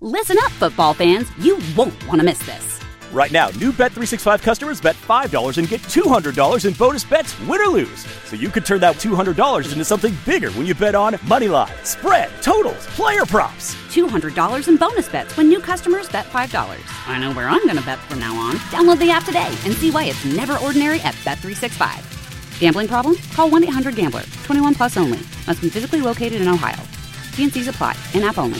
Listen up, football fans. You won't want to miss this. Right now, new Bet365 customers bet $5 and get $200 in bonus bets, win or lose. So you could turn that $200 into something bigger when you bet on moneyline, spread, totals, player props. $200 in bonus bets when new customers bet $5. I know where I'm going to bet from now on. Download the app today and see why it's never ordinary at Bet365. Gambling problem? Call 1-800-GAMBLER. 21 plus only. Must be physically located in Ohio. T&Cs apply. In-app only.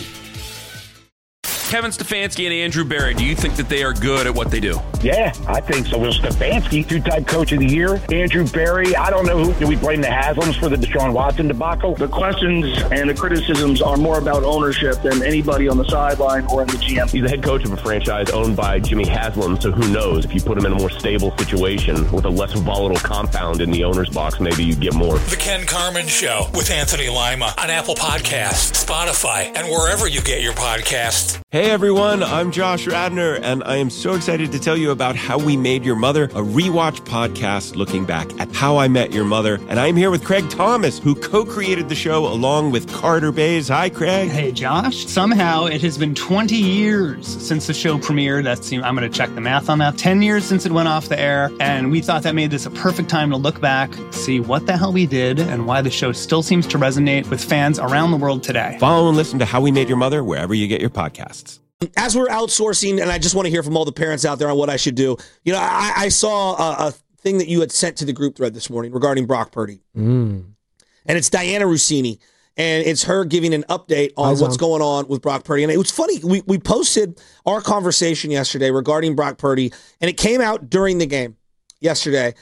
Kevin Stefanski and Andrew Berry, do you think that they are good at what they do? Yeah, I think so. Well, Stefanski, two-time coach of the year. Andrew Berry, I don't know who. Do we blame the Haslams for the Deshaun Watson debacle? The questions and the criticisms are more about ownership than anybody on the sideline or in the GM. He's the head coach of a franchise owned by Jimmy Haslam, so who knows? If you put him in a more stable situation with a less volatile compound in the owner's box, maybe you get more. The Ken Carman Show with Anthony Lima on Apple Podcasts, Spotify, and wherever you get your podcasts. Hey everyone, I'm Josh Radner, and I am so excited to tell you about How We Made Your Mother, a rewatch podcast looking back at How I Met Your Mother. And I'm here with Craig Thomas, who co-created the show along with Carter Bays. Hi, Craig. Hey, Josh. Somehow it has been 20 years since the show premiered. I'm going to check the math on that. 10 years since it went off the air, and we thought that made this a perfect time to look back, see what the hell we did, and why the show still seems to resonate with fans around the world today. Follow and listen to How We Made Your Mother wherever you get your podcasts. As we're outsourcing, and I just want to hear from all the parents out there on what I should do. You know, I saw a thing that you had sent to the group thread this morning regarding Brock Purdy. And it's Diana Rossini, and it's her giving an update on what's going on with Brock Purdy. And it was funny. We posted our conversation yesterday regarding Brock Purdy, and it came out during the game yesterday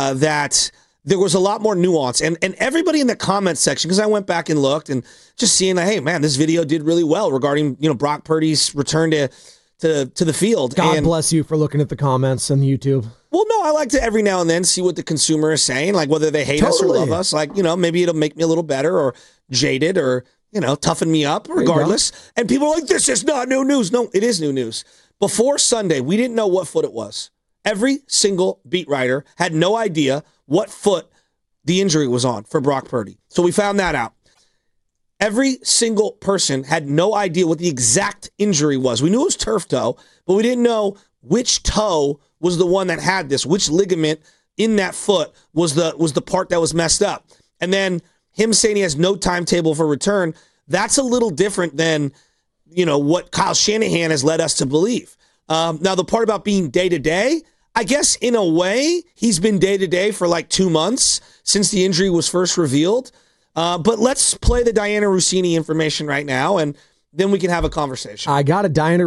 that there was a lot more nuance. And everybody in the comments section, because I went back and looked and just seeing, hey, man, this video did really well regarding, Brock Purdy's return to the field. God bless you for looking at the comments on YouTube. Well, no, I like to every now and then see what the consumer is saying, like whether they hate us or love us. Like, maybe it'll make me a little better or jaded or, toughen me up regardless. And people are like, this is not new news. No, it is new news. Before Sunday, we didn't know what foot it was. Every single beat writer had no idea what foot the injury was on for Brock Purdy. So we found that out. Every single person had no idea what the exact injury was. We knew it was turf toe, but we didn't know which toe was the one that had this, which ligament in that foot was the part that was messed up. And then him saying he has no timetable for return, that's a little different than, what Kyle Shanahan has led us to believe. Now, the part about being day-to-day, I guess in a way, he's been day-to-day for like 2 months since the injury was first revealed. But let's play the Diana Rossini information right now, and then we can have a conversation. I got a Diana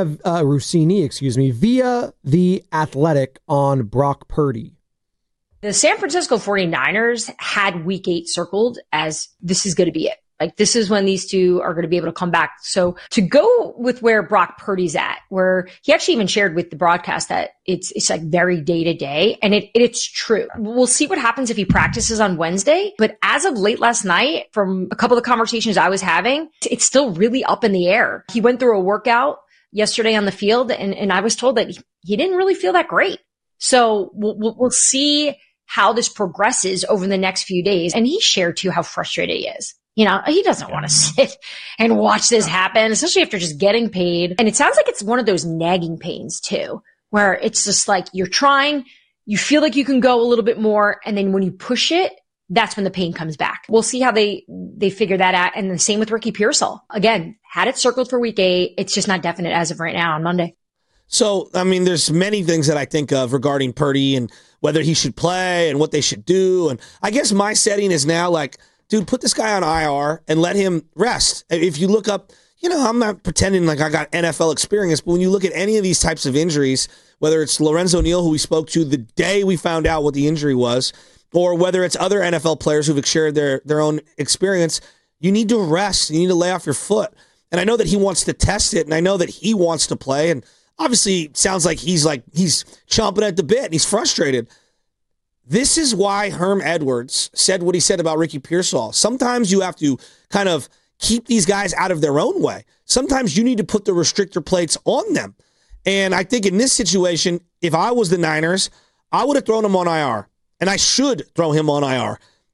Rossini, via The Athletic on Brock Purdy. The San Francisco 49ers had week 8 circled as this is going to be it. Like, this is when these two are going to be able to come back. So to go with where Brock Purdy's at, where he actually even shared with the broadcast that it's like very day to day, and it's true. We'll see what happens if he practices on Wednesday. But as of late last night, from a couple of conversations I was having, it's still really up in the air. He went through a workout yesterday on the field, and I was told that he didn't really feel that great. So we'll see how this progresses over the next few days. And he shared too how frustrated he is. He doesn't want to sit and watch this happen, especially after just getting paid. And it sounds like it's one of those nagging pains too, where it's just like you're trying, you feel like you can go a little bit more, and then when you push it, that's when the pain comes back. We'll see how they figure that out. And the same with Ricky Pearsall. Again, had it circled for week 8. It's just not definite as of right now on Monday. So, there's many things that I think of regarding Purdy and whether he should play and what they should do. And I guess my setting is now like, dude, put this guy on IR and let him rest. If you look up, I'm not pretending like I got NFL experience, but when you look at any of these types of injuries, whether it's Lorenzo Neal, who we spoke to the day we found out what the injury was, or whether it's other NFL players who've shared their own experience, you need to rest. You need to lay off your foot. And I know that he wants to test it, and I know that he wants to play, and obviously it sounds like he's chomping at the bit, and he's frustrated. This is why Herm Edwards said what he said about Ricky Pearsall. Sometimes you have to kind of keep these guys out of their own way. Sometimes you need to put the restrictor plates on them. And I think in this situation, if I was the Niners, I would have thrown him on IR. And I should throw him on IR.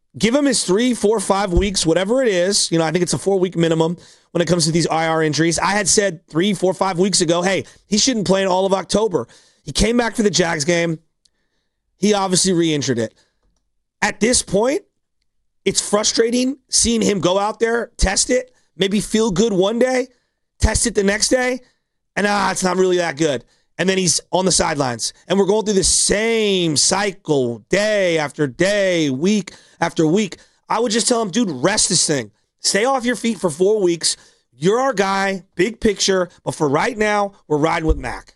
give him his 3, 4, 5 weeks, whatever it is. I think it's a 4-week minimum when it comes to these IR injuries. I had said 3, 4, 5 weeks ago, hey, he shouldn't play in all of October. He came back for the Jags game. He obviously re-injured it. At this point, it's frustrating seeing him go out there, test it, maybe feel good one day, test it the next day, and it's not really that good. And then he's on the sidelines. And we're going through the same cycle day after day, week after week. I would just tell him, dude, rest this thing. Stay off your feet for 4 weeks. You're our guy, big picture. But for right now, we're riding with Mac.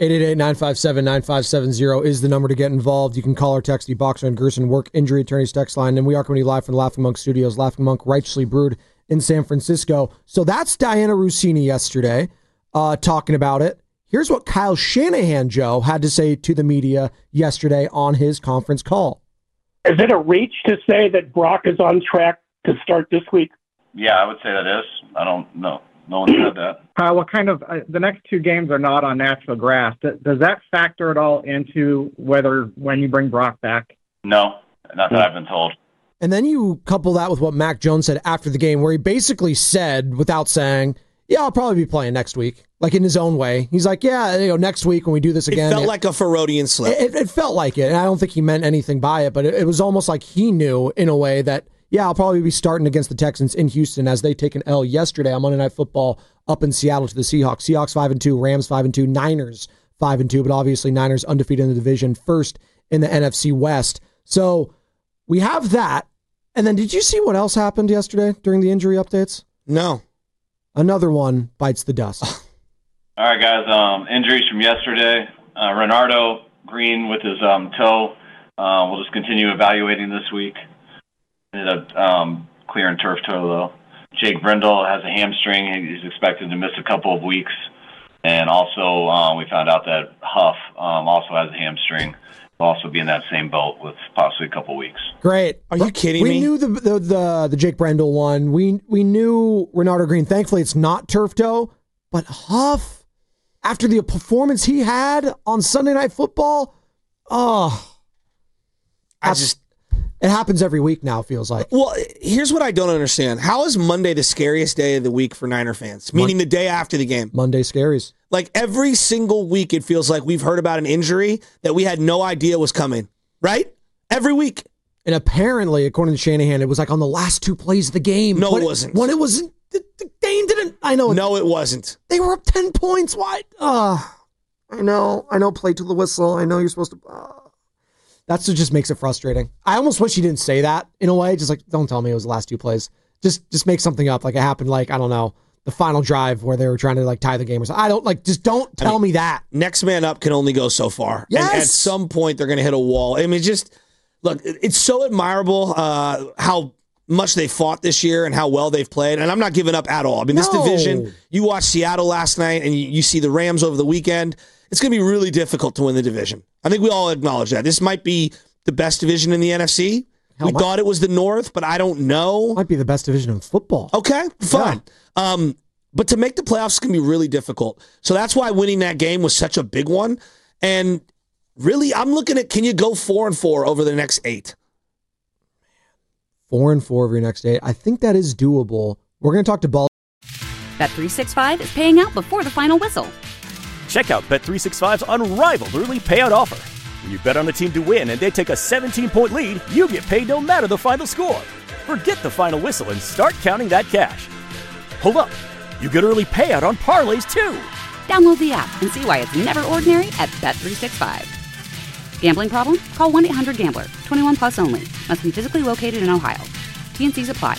888-957-9570 is the number to get involved. You can call or text the Boxer and Gerson Work Injury Attorneys text line. And we are coming to you live from the Laughing Monk Studios. Laughing Monk, righteously brewed in San Francisco. So that's Diana Russini yesterday talking about it. Here's what Kyle Shanahan, Joe, had to say to the media yesterday on his conference call. Is it a reach to say that Brock is on track to start this week? Yeah, I would say that is. I don't know. No one said that. What kind of the next 2 games are not on natural grass. Does that factor at all into when you bring Brock back? No, not that I've been told. And then you couple that with what Mac Jones said after the game, where he basically said, without saying, yeah, I'll probably be playing next week, like in his own way. He's like, yeah, next week when we do this again. It felt like a Ferodian slip. It felt like it, and I don't think he meant anything by it, but it was almost like he knew in a way that, yeah, I'll probably be starting against the Texans in Houston as they take an L yesterday on Monday Night Football up in Seattle to the Seahawks. Seahawks 5-2, Rams 5-2, Niners 5-2, but obviously Niners undefeated in the division, first in the NFC West. So we have that. And then did you see what else happened yesterday during the injury updates? No. Another one bites the dust. All right, guys. Injuries from yesterday. Renardo Green with his toe. We'll just continue evaluating this week. Ended up clearing turf toe, though. Jake Brindle has a hamstring. He's expected to miss a couple of weeks. And also, we found out that Huff also has a hamstring. He'll also be in that same boat with possibly a couple of weeks. Great. Are you kidding me? We knew the Jake Brindle one. We knew Renardo Green. Thankfully, it's not turf toe. But Huff, after the performance he had on Sunday Night Football, it happens every week now, it feels like. Well, here's what I don't understand. How is Monday the scariest day of the week for Niner fans? Meaning the day after the game. Monday scaries. Like every single week, it feels like we've heard about an injury that we had no idea was coming. Right? Every week. And apparently, according to Shanahan, it was like on the last 2 plays of the game. No, it wasn't. When it wasn't, the game didn't. I know. No, it wasn't. They were up 10 points. Why? I know. Play to the whistle. I know you're supposed to. That's what just makes it frustrating. I almost wish he didn't say that in a way. Just like, don't tell me it was the last 2 plays. Just make something up. Like it happened, like, I don't know, the final drive where they were trying to like tie the game or something. Just don't tell me that. Next man up can only go so far. Yes. And at some point, they're going to hit a wall. I mean, look, it's so admirable how much they fought this year and how well they've played. And I'm not giving up at all. I mean, this division, you watched Seattle last night and you see the Rams over the weekend. It's going to be really difficult to win the division. I think we all acknowledge that. This might be the best division in the NFC. We thought it was the North, but I don't know. Might be the best division in football. Okay, fine. Yeah. But to make the playoffs is going to be really difficult. So that's why winning that game was such a big one. And really, I'm looking at, can you go 4-4 over the next 8? 4-4 over your next 8. I think that is doable. We're going to talk to Ball. Bet365 is paying out before the final whistle. Check out Bet365's unrivaled early payout offer. When you bet on a team to win and they take a 17-point lead, you get paid no matter the final score. Forget the final whistle and start counting that cash. Hold up. You get early payout on parlays, too. Download the app and see why it's never ordinary at Bet365. Gambling problem? Call 1-800-GAMBLER. 21 plus only. Must be physically located in Ohio. T&Cs apply.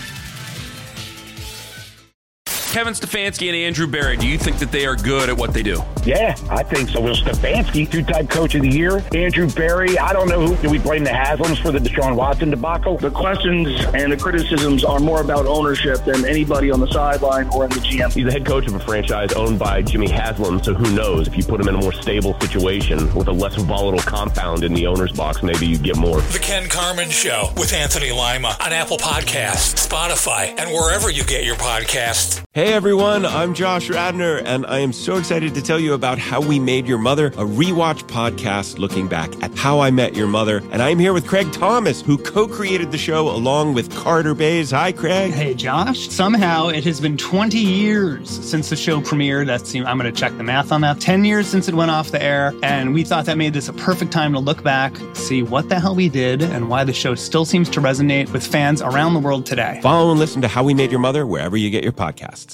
Kevin Stefanski and Andrew Berry, do you think that they are good at what they do? Yeah, I think so. Will Stefanski, 2-time coach of the year. Andrew Berry, I don't know who. Do we blame the Haslams for the Deshaun Watson debacle? The questions and the criticisms are more about ownership than anybody on the sideline or in the GM. He's the head coach of a franchise owned by Jimmy Haslam, so who knows? If you put him in a more stable situation with a less volatile compound in the owner's box, maybe you get more. The Ken Carman Show with Anthony Lima on Apple Podcasts, Spotify, and wherever you get your podcasts. Hey everyone, I'm Josh Radnor, and I am so excited to tell you about How We Made Your Mother, a rewatch podcast looking back at How I Met Your Mother. And I'm here with Craig Thomas, who co-created the show along with Carter Bays. Hi, Craig. Hey, Josh. Somehow it has been 20 years since the show premiered. I'm going to check the math on that. 10 years since it went off the air, and we thought that made this a perfect time to look back, see what the hell we did, and why the show still seems to resonate with fans around the world today. Follow and listen to How We Made Your Mother wherever you get your podcasts.